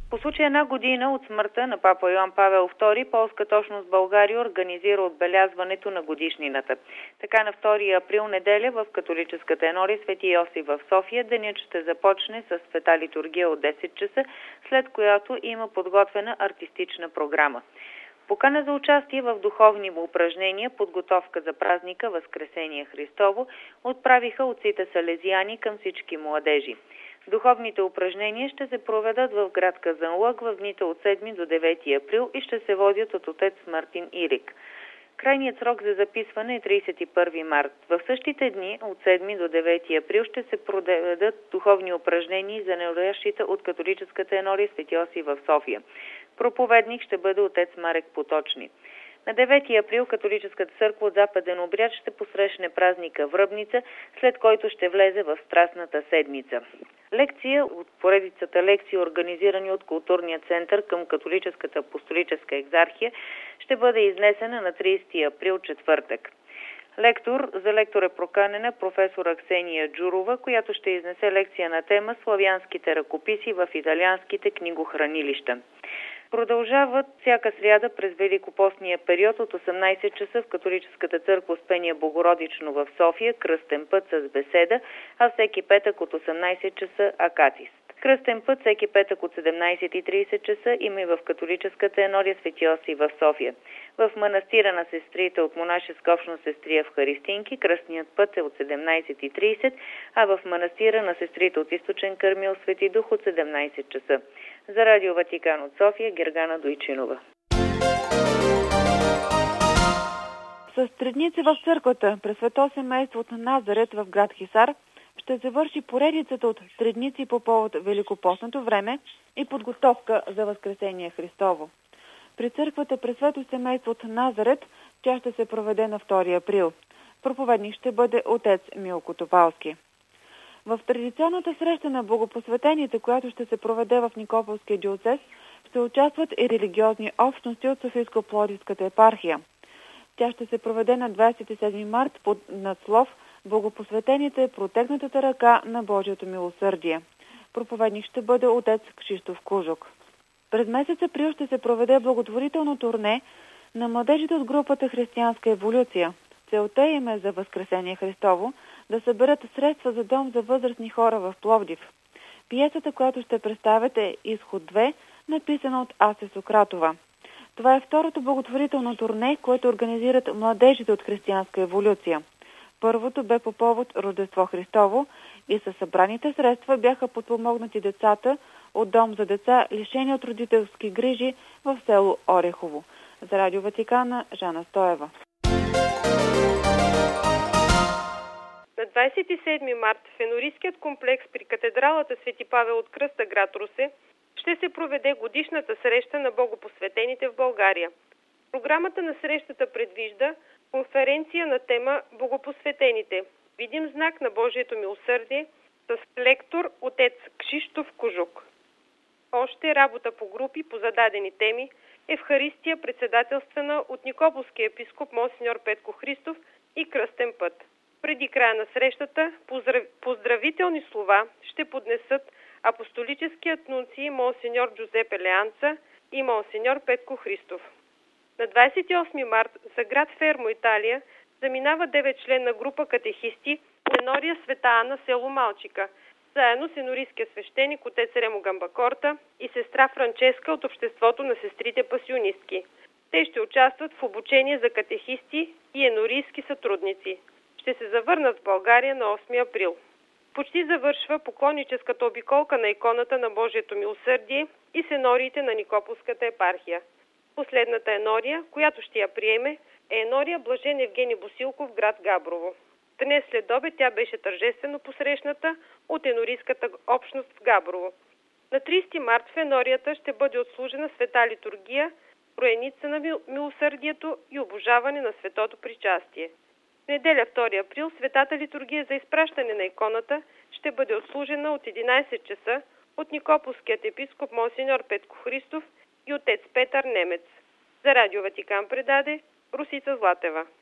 По случай една година от смъртта на папа Йоан Павел II, полската общност България организира отбелязването на годишнината. Така на 2 април неделя в католическата енория Свети Йосиф в София денят ще започне с света литургия от 10 часа, след която има подготвена артистична програма. Покана за участие в духовни упражнения, подготовка за празника Възкресение Христово отправиха отците салезияни към всички младежи. Духовните упражнения ще се проведат в град Казанлък в дните от 7 до 9 април и ще се водят от отец Мартин Ирик. Крайният срок за записване е 31 март. В същите дни от 7 до 9 април ще се проведат духовни упражнения за неверующите от католическата енория Свети Йосиф в София. Проповедник ще бъде отец Марек Поточни. На 9 април католическата църква от Западен обряд ще посрещне празника Връбница, след който ще влезе в Страстната седмица. Лекция от поредицата лекции, организирани от Културния център към Католическата апостолическа екзархия, ще бъде изнесена на 30 април, четвъртък. За лектор е проканена професор Аксения Джурова, която ще изнесе лекция на тема «Славянските ръкописи в италианските книгохранилища». Продължават всяка сряда през Великопостния период от 18 часа в Католическата църква Успение Богородично в София кръстен път с беседа, а всеки петък от 18 часа акатист. Кръстен път всеки петък от 17:30 часа има и в католическата енория Свети Йосиф в София. В манастира на сестрите от монашеска общност Сестрия в Харистинки кръстният път е от 17:30, а в манастира на сестрите от Източен Кърмил Свети Дух от 17 часа. За Радио Ватикан от София, Гергана Дойчинова. С тредници в църквата през Свето семейство от Назарет в град Хисар ще завърши поредицата от тредници по повод Великопостното време и подготовка за Възкресение Христово. При църквата през Свето семейство от Назарет тя ще се проведе на 2 април. Проповедник ще бъде отец Милко Топалски. В традиционната среща на богопосветените, която ще се проведе в Никополския диоцез, ще участват и религиозни общности от Софийско-Пловдивската епархия. Тя ще се проведе на 27 март под надслов «Богопосветените протегнатата ръка на Божието милосърдие». Проповедник ще бъде отец Кшиштоф Кужук. През месец април ще се проведе благотворително турне на младежите от групата Християнска еволюция. Целта им е за Възкресение Христово да съберат средства за дом за възрастни хора в Пловдив. Пиесата, която ще представят е Изход 2, написана от Ася Сократова. Това е второто благотворително турне, което организират младежите от Християнска еволюция. Първото бе по повод Рождество Христово и със събраните средства бяха подпомогнати децата от дом за деца, лишени от родителски грижи в село Орехово. За Радио Ватикана, Жана Стоева. На 27 март в енорийският комплекс при катедралата Свети Павел от Кръста, град Русе, ще се проведе годишната среща на богопосветените в България. Програмата на срещата предвижда конференция на тема Богопосветените. Видим знак на Божието милосърдие с лектор отец Кшиштоф Кужук. Още работа по групи по зададени теми, Евхаристия председателствана от Никополския епископ Монсеньор Петко Христов и Кръстен път. Преди края на срещата поздравителни слова ще поднесат апостолическият нунций Монсеньор Джузепе Леанца и Монсеньор Петко Христов. На 28 март за град Фермо, Италия, заминава 9-членна група катехисти от енория Света Ана, село Малчика, заедно с енорийския свещеник отец Ремо Гамбакорта и сестра Франческа от обществото на сестрите пасионистки. Те ще участват в обучение за катехисти и енорийски сътрудници. Ще се завърнат в България на 8 април. Почти завършва поклонническата обиколка на иконата на Божието милосърдие и с енориите на Никополската епархия. Последната енория, която ще я приеме, е енория Блажен Евгений Босилков в град Габрово. Днес след обед тя беше тържествено посрещната от енорийската общност в Габрово. На 30 март в енорията ще бъде отслужена света литургия, роеница на милосърдието и обожаване на светото причастие. В неделя 2 април светата литургия за изпращане на иконата ще бъде отслужена от 11 часа от Никополският епископ Монсеньор Петко Христов и отец Петър Немец. За Радио Ватикан предаде Русица Златева.